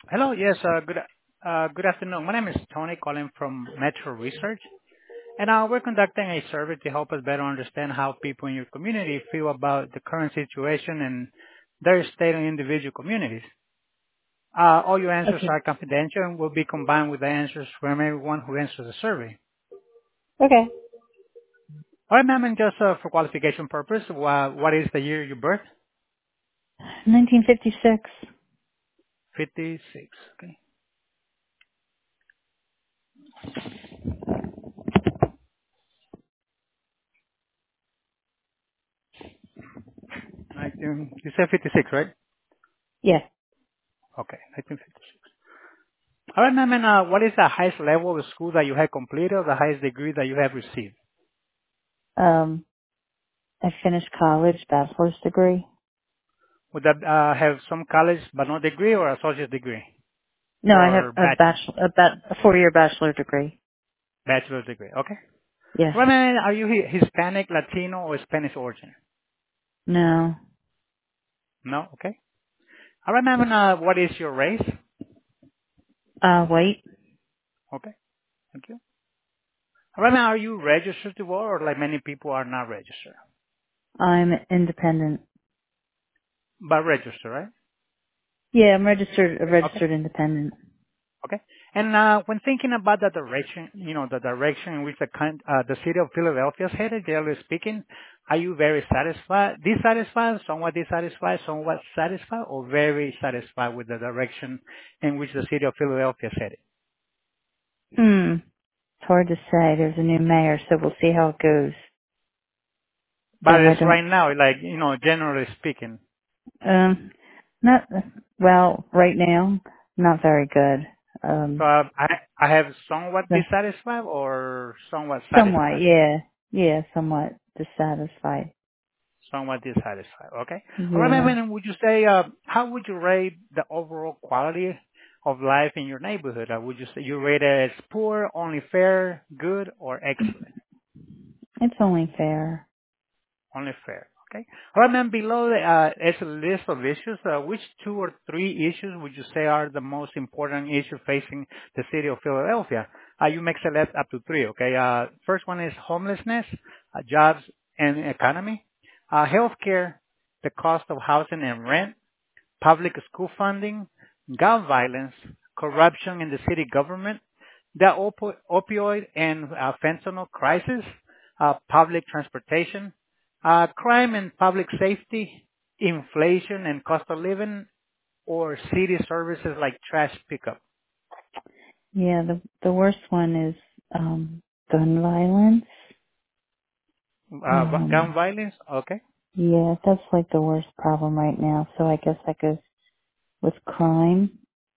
Hello. Yes, good afternoon. My name is Tony, calling from Metro Research, and we're conducting a survey to help us better understand how people in your community feel about the current situation and their state in individual communities. All your answers Okay. are confidential and will be combined with the answers from everyone who answers the survey. Okay. All right, ma'am, and just for qualification purpose, what is the year you birth? 1956. 56. Okay. You said 56, right? Yes. Okay, 1956. All right, ma'am, and what is the highest level of school that you have completed or the highest degree that you have received? Um, I finished college, bachelor's degree. Would that have some college but no degree or associate degree No, I have or a 4-year bachelor degree. bachelor's degree? Okay. Yes. All right, ma'am, are you Hispanic, Latino, or Spanish origin? No. No? Okay. All right, ma'am, and what is your race? White. Okay. Thank you. All right, ma'am, are you registered to vote or like many people are not registered? I'm independent. But registered, right? Yeah, I'm registered, a Okay. registered independent. Okay. And when thinking about the direction, the direction in which the city of Philadelphia is headed, generally speaking, are you very satisfied, dissatisfied, somewhat dissatisfied, somewhat satisfied, or very satisfied with the direction in which the city of Philadelphia is headed? It's hard to say. There's a new mayor, so we'll see how it goes. So But I it's don't, right now, like, generally speaking. um, not, well, right now, not very good. So I have somewhat The, dissatisfied or somewhat somewhat, satisfied. yeah. Yeah, somewhat dissatisfied. Somewhat dissatisfied. Okay. All right, Yeah. ma'am. And would you say, how would you rate the overall quality of life in your neighborhood? Would you say you rate it as poor, only fair, good, or excellent? It's only fair. Only fair. Okay. All right, ma'am. Below is a list of issues. Which two or three issues would you say are the most important issues facing the city of Philadelphia? You may select up to three. Okay. First one is homelessness, jobs and economy, healthcare, the cost of housing and rent, public school funding, gun violence, corruption in the city government, the opioid and fentanyl crisis, public transportation, crime and public safety, inflation and cost of living, or city services like trash pickup. Yeah, the worst one is gun violence. Gun Um violence, okay. yeah, that's like the worst problem right now. So I guess that goes with crime.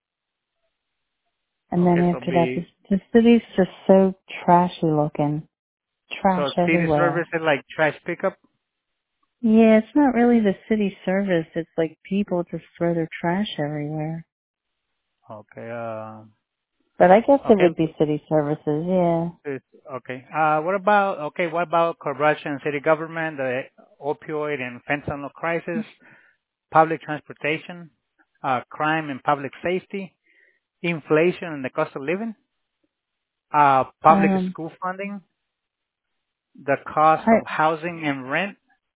And then Okay, after that the city's just so trashy looking. Trash so city everywhere. services like trash pickup. Yeah, it's not really the city service, it's like people just throw their trash everywhere. Okay, But I guess it okay, would be city services, yeah. Okay. What about corruption in city government, the opioid and fentanyl crisis, public transportation, crime and public safety, inflation and the cost of living, public Um school funding, the cost I of housing and rent,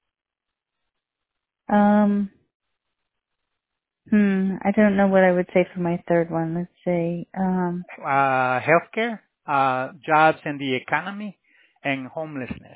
um I don't know what I would say for my third one. Let's see. healthcare, jobs and the economy, and homelessness.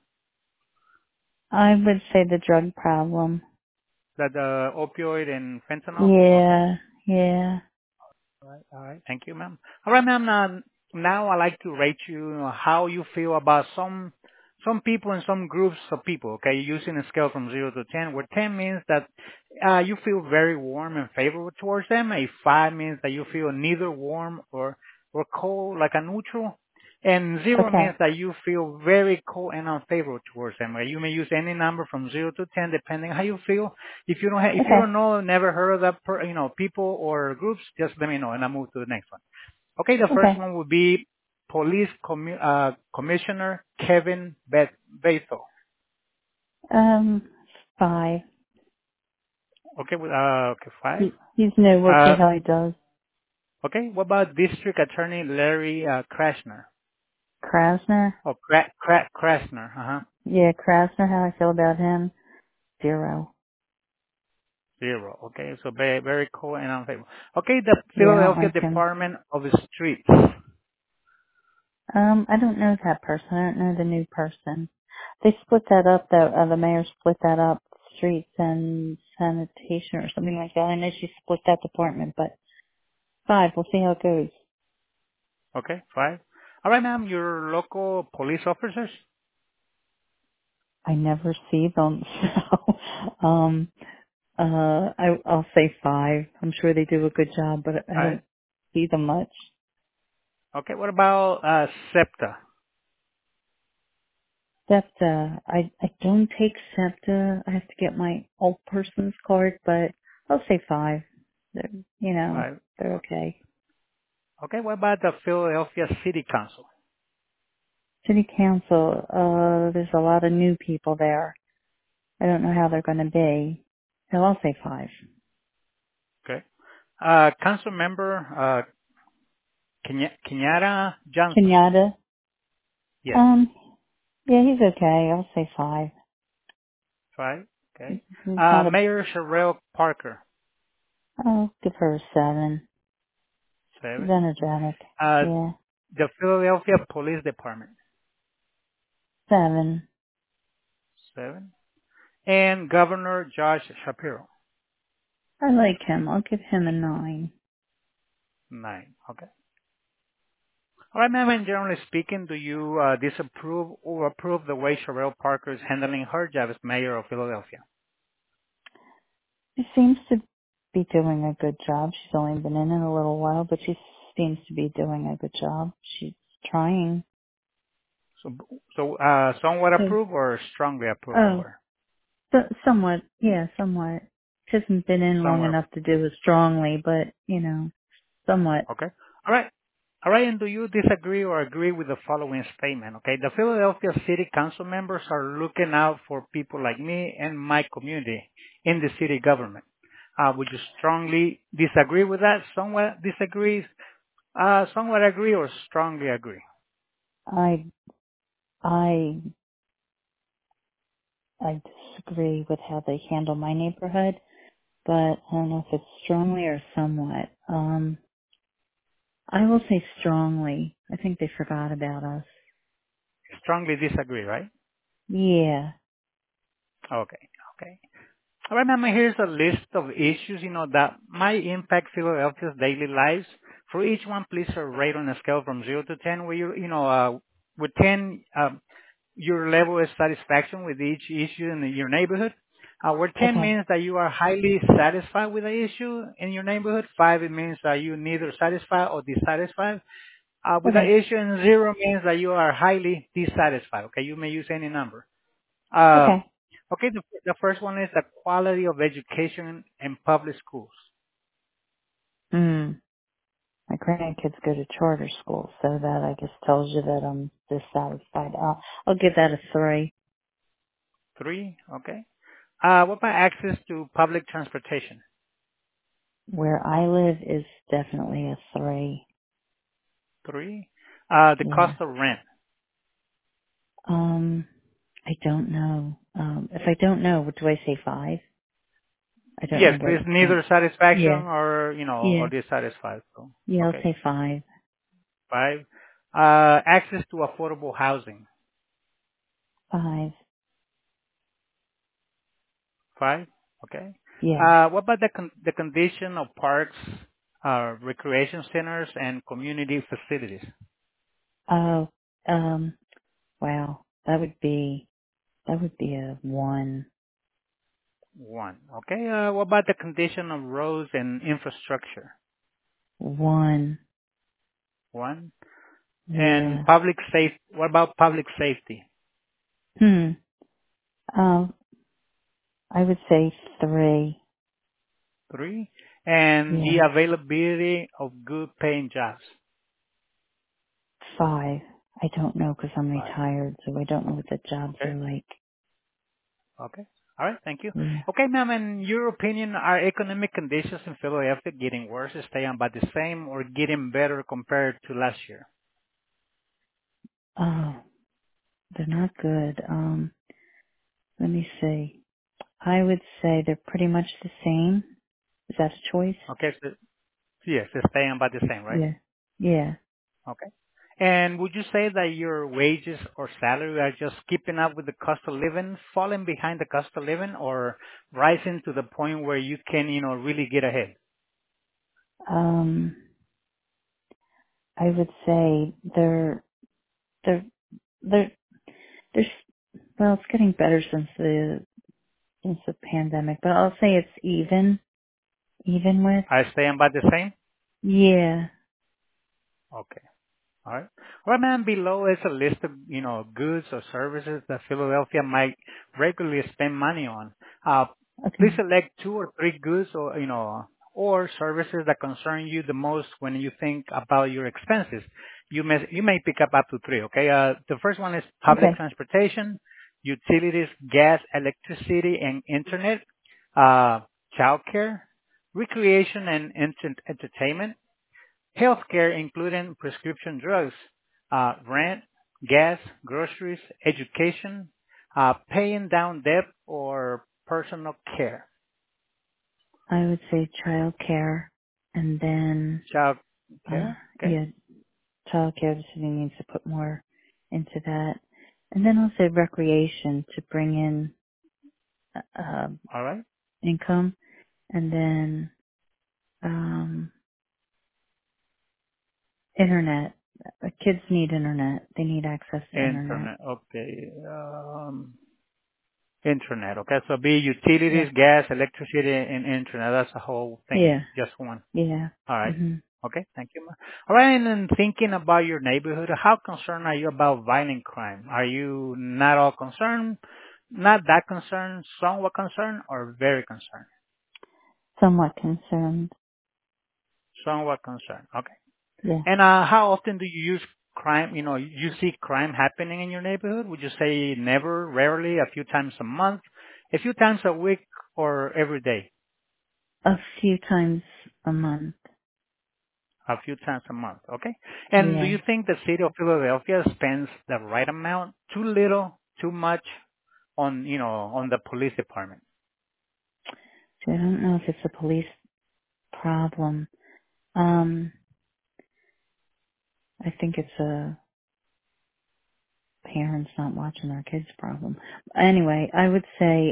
I would say the drug problem. The opioid and fentanyl. Okay. Yeah, yeah. All right. All right. Thank you, ma'am. All right, ma'am. Now I'd like to rate you how you feel about some people and some groups of people. Okay, using a scale from 0 to 10, where 10 means that you feel very warm and favorable towards them. A 5 means that you feel neither warm or cold, like a neutral. And 0 means Okay. that you feel very cold and unfavorable towards them. You may use any number from 0 to 10, depending how you feel. If you Okay. don't know, never heard of that, people or groups, just let me know and I'll move to the next one. Okay, the first Okay. one would be Commissioner Kevin Bethel. Um 5. Okay, okay, 5. He's new. We'll see Uh, how he does. Okay. What about District Attorney Larry Krasner? Krasner? Oh, Krasner. Uh-huh. Yeah, Krasner, how I feel about him? 0. 0. Okay. So very, very cool and unfavorable. Okay. The Yeah, I don't Philadelphia like him. Department of Streets. I don't know that person. I don't know the new person. They split that up though. The mayor split that up, streets and sanitation or something like that. I know she split that department, but 5. We'll see how it goes. Okay. 5. All right, ma'am. Your local police officers. I never see them, so I'll say 5. I'm sure they do a good job, but I 5. don't see them much. Okay. What about SEPTA? SEPTA, I don't take SEPTA. I have to get my old person's card, but I'll say 5. They're, 5. they're okay. Okay. What about the Philadelphia City Council? City council, there's a lot of new people there. I don't know how they're going to be. So I'll say 5. Okay. Council member Kenyatta Johnson. Kenyatta, Yes. yeah, he's okay. I'll say 5. 5. Okay. He's not a, Mayor Sherelle Parker. I'll give her a 7. She's 7. energetic. Uh, Yeah, the Philadelphia Police Department. 7. 7. And Governor Josh Shapiro. I like him. I'll give him a 9. 9. Okay. All right, ma'am. And generally speaking, do you disapprove or approve the way Sherelle Parker is handling her job as mayor of Philadelphia? She seems to be doing a good job. She's only been in it a little while, but she seems to be doing a good job. She's trying. So, somewhat So, approve or strongly approve of oh, her? somewhat. Yeah, somewhat. She hasn't been in long Somewhat. enough to do it strongly, but, somewhat. Okay. All right. All right. And do you disagree or agree with the following statement? Okay. The Philadelphia City Council members are looking out for people like me and my community in the city government. Would you strongly disagree with that? Somewhat disagree? Somewhat agree or strongly agree? I, I, I disagree with how they handle my neighborhood, but I don't know if it's strongly or somewhat. I will say strongly. I think they forgot about us. Strongly disagree, right? Yeah. Okay. Okay. All right, ma'am, here's a list of issues, that might impact Philadelphia's daily lives. For each one, please rate on a scale from 0 to 10, where with 10, your level of satisfaction with each issue in your neighborhood. Where 10 Okay. means that you are highly satisfied with the issue in your neighborhood. 5, it means that you're neither satisfied or dissatisfied with the Okay. issue, and 0 means that you are highly dissatisfied. Okay, you may use any number. Uh, Okay. okay, the first one is the quality of education in public schools. Hmm. My grandkids go to charter school, so that I guess tells you that I'm dissatisfied. I'll give that a 3. 3, okay. What about access to public transportation? Where I live is definitely a 3. 3. The Yeah. cost of rent. I don't know. If I don't know, what do I say? 5? I don't know Yes, what. it's neither satisfaction Yeah. or Yeah. dissatisfied. So, Yeah. I'll okay, say 5. 5. Access to affordable housing. 5. 5, okay. Yeah. What about the condition of parks, recreation centers, and community facilities? Oh. Wow. That would be a 1. 1, okay. What about the condition of roads and infrastructure? 1. 1. And Yeah. what about public safety? Hmm. Um. I would say 3. 3. And the Yeah. availability of good paying jobs? 5. I don't know because I'm 5. retired, so I don't know what the jobs Okay. are like. Okay. All right, thank you. Yeah. Okay, ma'am, in your opinion, are economic conditions in Philadelphia getting worse, staying about the same, or getting better compared to last year? Oh, they're not good. Let me see. I would say they're pretty much the same. Is that a choice? Okay, so yes, it's staying about the same, right? Yeah. Yeah. Okay. And would you say that your wages or salary are just keeping up with the cost of living, falling behind the cost of living, or rising to the point where you can, really get ahead? Um, I would say they're, they're, they're, well, it's getting better since the pandemic, but I'll say it's even with, Are staying about the same? yeah. Okay. All right. Right, ma'am, below is a list of, goods or services that Philadelphia might regularly spend money on. Uh, please Okay. select two or three goods or, or services that concern you the most when you think about your expenses. You may pick up to three, okay? The first one is public Okay. transportation, utilities, gas, electricity, and internet, uh, childcare, recreation and entertainment, healthcare, including prescription drugs, rent, gas, groceries, education, paying down debt, or personal care. I would say child care and then, Child care, okay? yeah, child care, the city needs to put more into that. And then I'll say recreation to bring in, uh, All right. income. And then, um, internet. Kids need internet. They need access to internet. Internet, okay. Internet, okay? So be utilities, Yeah. gas, electricity, and internet. That's the whole thing, Yeah. just one. Yeah. All right. Mhm. Okay. Thank you. All right. And then thinking about your neighborhood, how concerned are you about violent crime? Are you not all concerned, not that concerned, somewhat concerned, or very concerned? Somewhat concerned. Somewhat concerned. Okay. Yeah. And how often do you use crime? You see crime happening in your neighborhood? Would you say never, rarely, a few times a month, a few times a week, or every day? A few times a month. A few times a month, okay? And do Yeah. you think the city of Philadelphia spends the right amount, too little, too much on the police department? So I don't know if it's a police problem. Um, I think it's a parents not watching their kids problem. Anyway, I would say,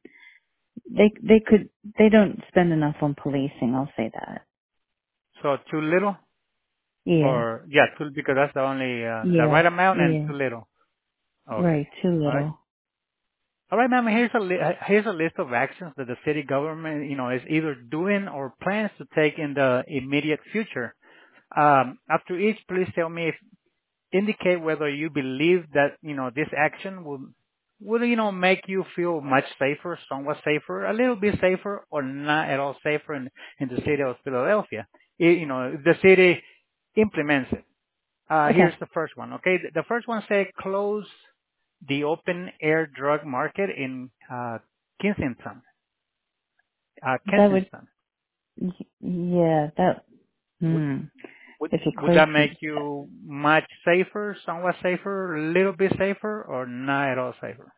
they don't spend enough on policing, I'll say that. So too little Yeah. or yeah, too because that's the only the Yeah. right amount and Yeah. too little. Okay. Right. Too All right. little. All right, ma'am. Here's a list of actions that the city government, is either doing or plans to take in the immediate future. After each, please tell me if indicate whether you believe that this action will make you feel much safer, somewhat safer, a little bit safer, or not at all safer in the city of Philadelphia. If the city implements it. Here's Okay. the first one. Okay, the first one say close the open air drug market in Kensington. That would, Kensington. yeah, that, Would, hmm. would If you would close that make you much safer, somewhat safer, a little bit safer, or not at all safer?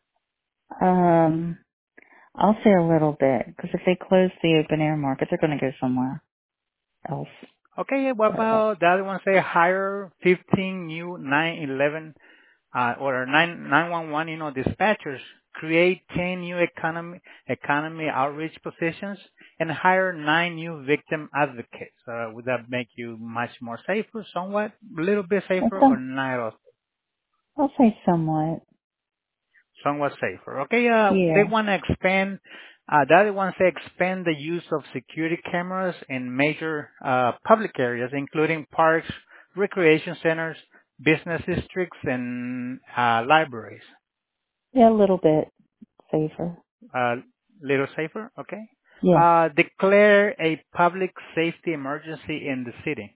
I'll say a little bit, because if they close the open air market, they're going to go somewhere else. Okay, yeah, what But, about the other one? Say hire 15 new 911 or 911, dispatchers. Create 10 new economy outreach positions and hire 9 new victim advocates. Would that make you much more safer, somewhat, a little bit safer, or some, not at all? I'll say somewhat. Somewhat safer. Okay, they Yeah. want to expand, the other one say expand the use of security cameras in major public areas, including parks, recreation centers, business districts, and libraries. Yeah, a little bit safer. Uh, little safer, okay? Yeah. Declare a public safety emergency in the city.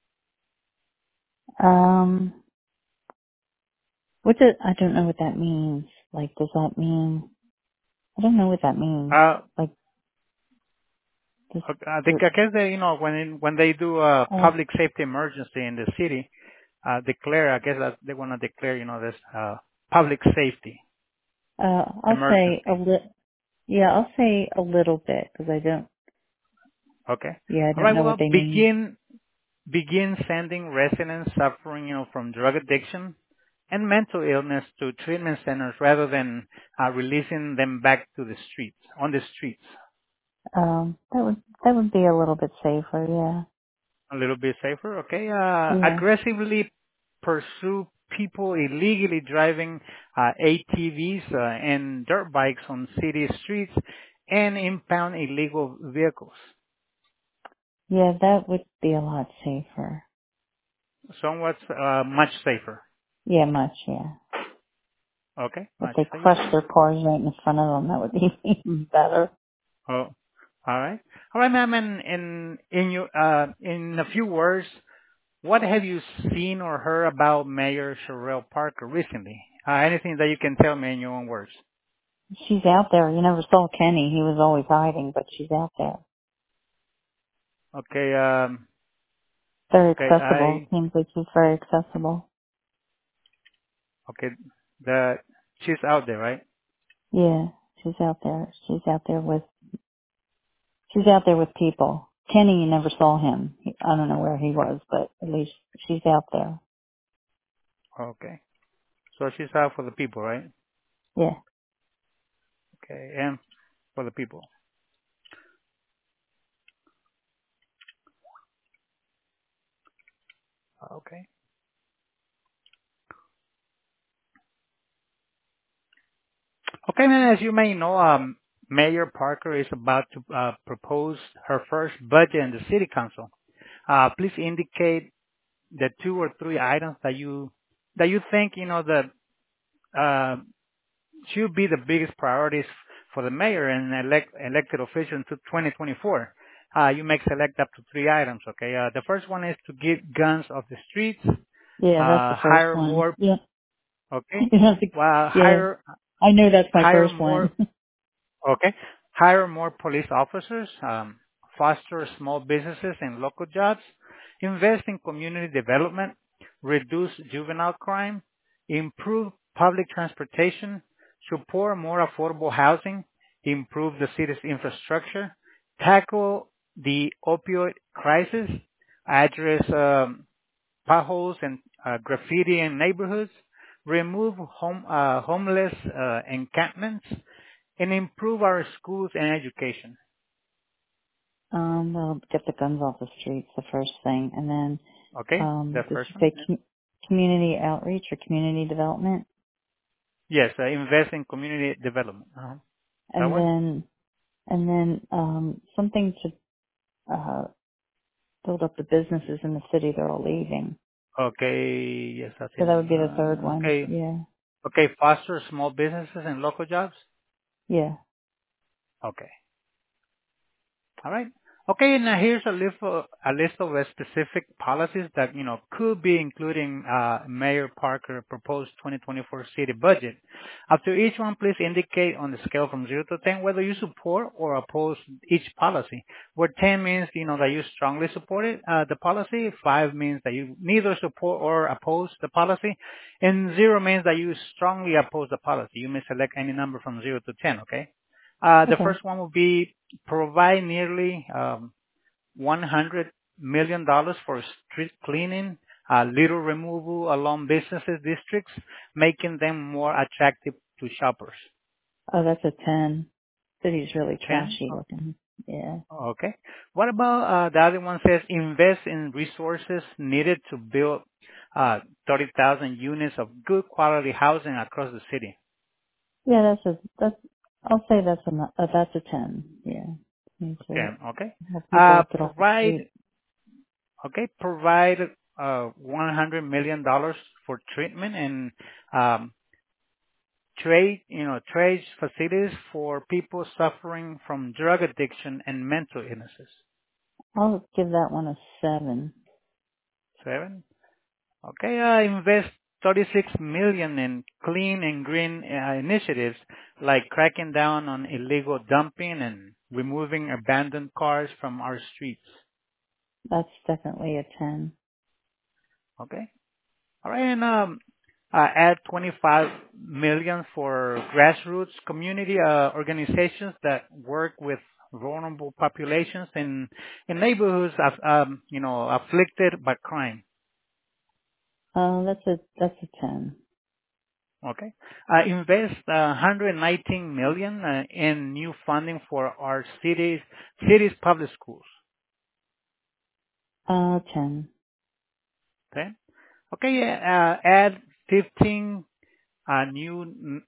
Um, I don't know what that means. Like, does that mean, I don't know what that means. Uh, Like this, I think I guess they, when they do a uh, public safety emergency in the city, declare. I guess that they want to declare, this public safety I'll say emergency. yeah, I'll say a little bit because Okay. I All don't right. know what Well, they mean. begin sending residents suffering, from drug addiction and mental illness to treatment centers rather than releasing them back to the streets, on the streets. That would be a little bit safer. Yeah. A little bit safer, okay? Yeah. Aggressively pursue people illegally driving ATVs and dirt bikes on city streets and impound illegal vehicles. Yeah, that would be a lot safer. Somewhat much safer. Yeah, much. Yeah. Okay, If much they crush safer. their cars right in front of them, that would be even better. Oh, all right. All right, ma'am. And in a few words, what have you seen or heard about Mayor Sherelle Parker recently? Anything that you can tell me in your own words? She's out there. You never saw Kenny. He was always hiding, but she's out there. Okay. Very Okay. accessible. Seems like she's very accessible. Okay. The she's out there, right? Yeah, she's out there. She's out there with people. Kenny, you never saw him. I don't know where he was, but at least she's out there. Okay. So she's out for the people, right? Yeah. Okay. And for the people. Okay. Okay, man. As you may know, Mayor Parker is about to propose her first budget in the city council. Please indicate the 2 or 3 items that you think that uh, should be the biggest priorities for the mayor and elected official to 2024. You may select up to 3 items. Okay. The first one is to get guns off the streets. Yeah, that's the first Hire one. more. Yeah. Okay. Yeah. Hire I know that's my hire first more. one. Okay. Hire more police officers, foster small businesses and local jobs, invest in community development, reduce juvenile crime, improve public transportation, support more affordable housing, improve the city's infrastructure, tackle the opioid crisis, address potholes and graffiti in neighborhoods, remove homeless encampments, and improve our schools and education. Well, get the guns off the streets, the first thing. And then, Okay, the did first you one. say community outreach or community development? Yes, invest in community development. That And one. then, something to, build up the businesses in the city that are leaving. Okay, yes, that's So it. that would be the third one. Okay, Yeah. okay, foster small businesses and local jobs. Yeah. Okay. All right. Okay, and now here's a list of specific policies that could be including Mayor Parker proposed 2024 city budget. After each one, please indicate on the scale from 0 to 10 whether you support or oppose each policy. Where 10 means that you strongly support the policy. 5 means that you neither support or oppose the policy, and 0 means that you strongly oppose the policy. You may select any number from 0 to 10. Okay. The Okay. first one will be provide nearly $100 million dollars for street cleaning, litter removal along businesses districts, making them more attractive to shoppers. Oh, that's a 10. City's really 10? trashy looking. Yeah. Okay. What about the other one says invest in resources needed to build 30,000 units of good quality housing across the city. Yeah, I'll say that's a 10. Yeah. Need to 10. Okay. have people get off the Provide street. Okay, provide $100 million dollars for treatment and um, trade facilities for people suffering from drug addiction and mental illnesses. I'll give that one a 7. 7. Okay, invest $36 million in clean and green initiatives like cracking down on illegal dumping and removing abandoned cars from our streets. That's definitely a 10. Okay. All right. And add 25 million for grassroots community organizations that work with vulnerable populations in neighborhoods afflicted by crime. That's a 10. Okay. Invest 119 million in new funding for our city's public schools. 10. Okay. Okay. Add 15 new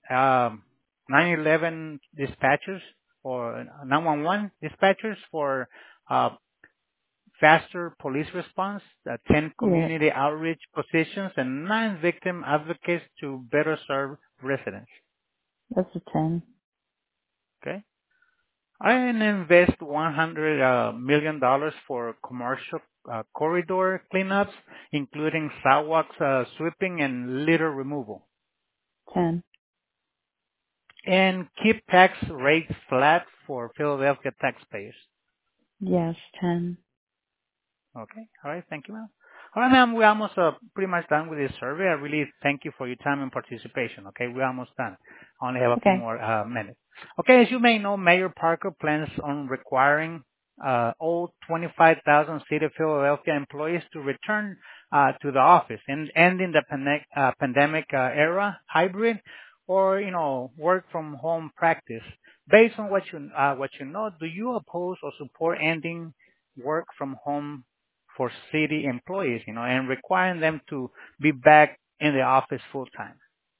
911 dispatchers or 911 dispatchers for uh, faster police response, 10 Yeah, community outreach positions, and 9 victim advocates to better serve residents. that's a 10. Okay. And invest $100 million for commercial corridor cleanups, including sidewalks sweeping and litter removal. 10. And keep tax rates flat for Philadelphia taxpayers. Yes, 10. Okay. All right. Thank you, ma'am. All right, ma'am. We're almost pretty much done with this survey. I really thank you for your time and participation. Okay. We're almost done. I only have a few Okay. more minutes. Okay. As you may know, Mayor Parker plans on requiring all 25,000 City of Philadelphia employees to return to the office and ending the pandemic era hybrid or, work from home practice. Based on what you know, do you oppose or support ending work from home for city employees, and requiring them to be back in the office full time?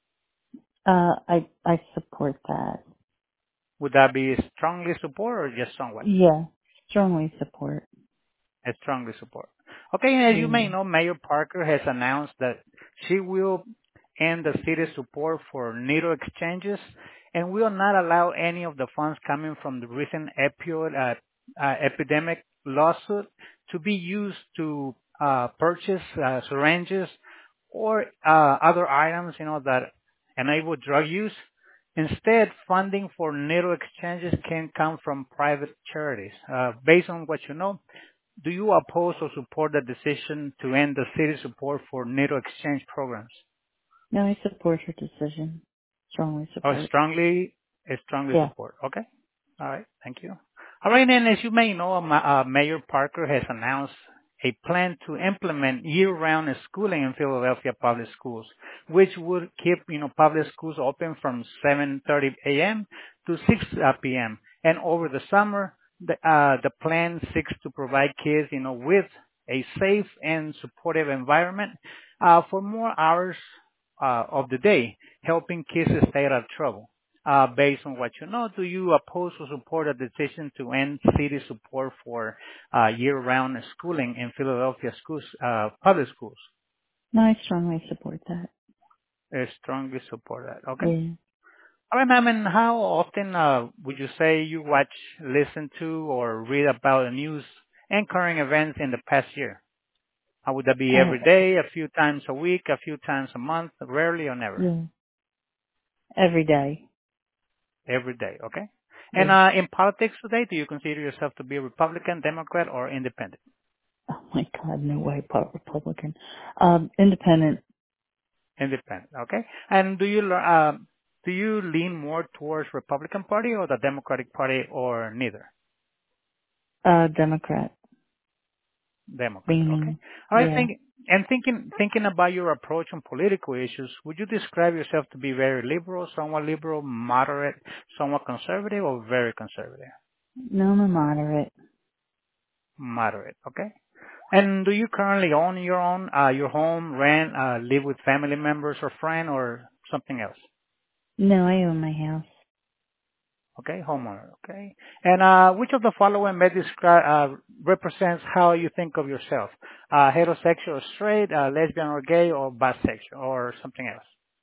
I support that. Would that be strongly support or just somewhat? Yeah, strongly support. I strongly support. Okay, and as you Yeah. may know, Mayor Parker has announced that she will end the city's support for needle exchanges and will not allow any of the funds coming from the recent opioid epidemic lawsuit to be used to purchase syringes or other items, that enable drug use. Instead, funding for needle exchanges can come from private charities. Based on what you know, do you oppose or support the decision to end the city's support for needle exchange programs? No, I support her decision. Strongly Oh, support. strongly Yeah. support. Okay. All right. Thank you. All right. And as you may know, Mayor Parker has announced a plan to implement year-round schooling in Philadelphia public schools, which would keep, public schools open from 7:30 a.m. to 6 p.m. And over the summer, the plan seeks to provide kids, with a safe and supportive environment for more hours of the day, helping kids stay out of trouble. Based on what you know, do you oppose or support a decision to end city support for year-round schooling in Philadelphia schools, public schools? No, I strongly support that. I strongly support that. Okay. Yeah. All right, ma'am. And how often would you say you watch, listen to, or read about the news and current events in the past year? Would that be every day, a few times a week, a few times a month, rarely or never? Yeah. Every day. Every day, okay? And Yeah. in politics today, do you consider yourself to be a Republican, Democrat, or independent? Oh my God, no way, Republican. Independent. Independent, okay? And do you lean more towards Republican Party or the Democratic Party or neither? Democrat. Democrat, okay? Leaning. All right, Yeah. thinking about your approach on political issues, would you describe yourself to be very liberal, moderate, somewhat conservative, or very conservative? No, I'm a moderate. Moderate, okay? And do you currently own your home, rent, live with family members or friend, or something else? No, I own my house. Okay, homeowner. Okay. And which of the following may describe represents how you think of yourself? Heterosexual or straight, lesbian or gay, or bisexual, or something else?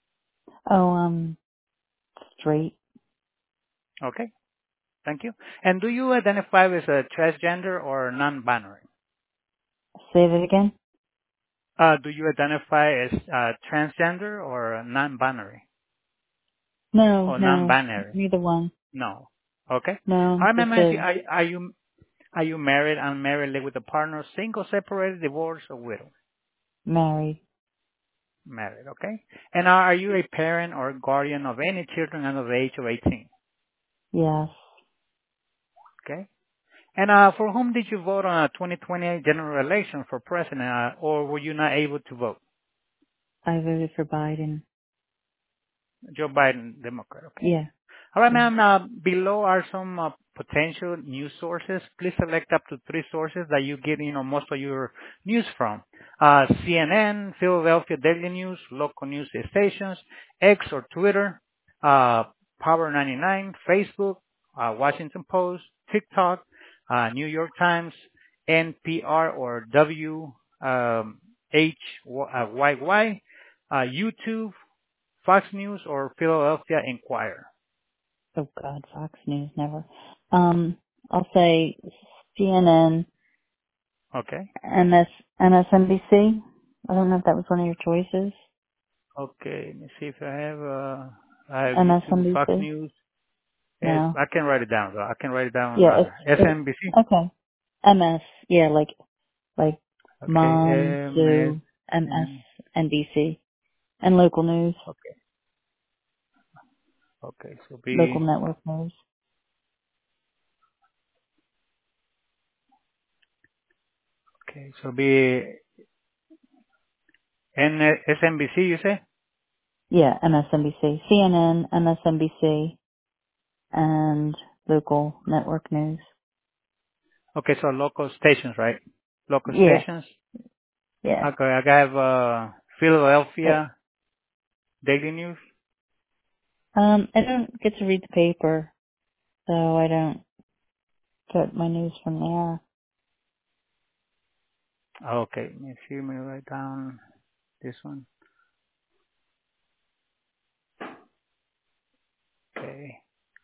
Oh, straight. Okay, thank you. And do you identify as a transgender or non-binary? Say that again? Do you identify as transgender or non-binary No, or no, non-binary? neither one. No. Okay. No, All right, just ma'am. a Are you married, unmarried, live with a partner, single, separated, divorced, or widow? married. Married. Okay. And are you a parent or guardian of any children under the age of 18? Yes, Okay. And for whom did you vote on a 2020 general election for president, or were you not able to vote? I voted for Biden. Joe Biden, Democrat. Okay. Yeah, All right, yeah. ma'am. Below are some potential news sources. Please select up to three sources that you get, most of your news from. CNN, Philadelphia Daily News, local news stations, X or Twitter, Power 99, Facebook, Washington Post, TikTok, New York Times, NPR or WHYY, YouTube, Fox News, or Philadelphia Inquirer. Oh God, Fox News never. I'll say CNN, Okay. MSNBC. I don't know if that was one of your choices. Okay. Let me see if I have YouTube, Fox MSNBC. News. No. I can write it down though. I can write it down. Yeah, it's SNBC. okay. MS. Yeah, like Okay. Mom, Sue, MS, MSN. NBC, and local news, Okay. Okay. So local network news. be SNBC. You say? Yeah, MSNBC, CNN, MSNBC, and local network news. Okay. So local stations, right? Local Yeah, stations. yeah. Okay. I have Philadelphia Daily News. I don't get to read the paper, so I don't get my news from there. Okay. Let me see. Let me write down this one. Okay.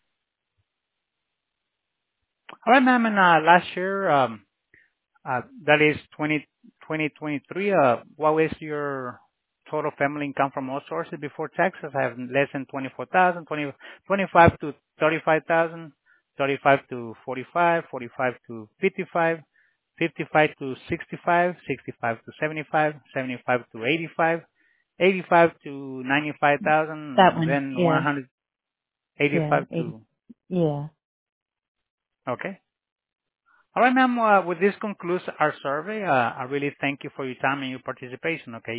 All right, ma'am. And last year, that is 2023, what is your total family income from all sources before taxes? I have less than 24,000, 25 to 35,000, 35 to 45, 45 to 55, 55 to 65, 65 to 75, 75 to 85, 85 to That 95,000, one, then yeah, 185 yeah, 80, to, yeah. okay. All right, ma'am. With this concludes our survey. I really thank you for your time and your participation. Okay,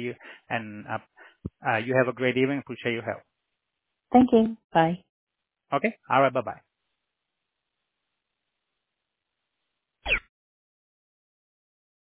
you have a great evening. Appreciate your help. Thank you. Bye. Okay. All right. Bye bye.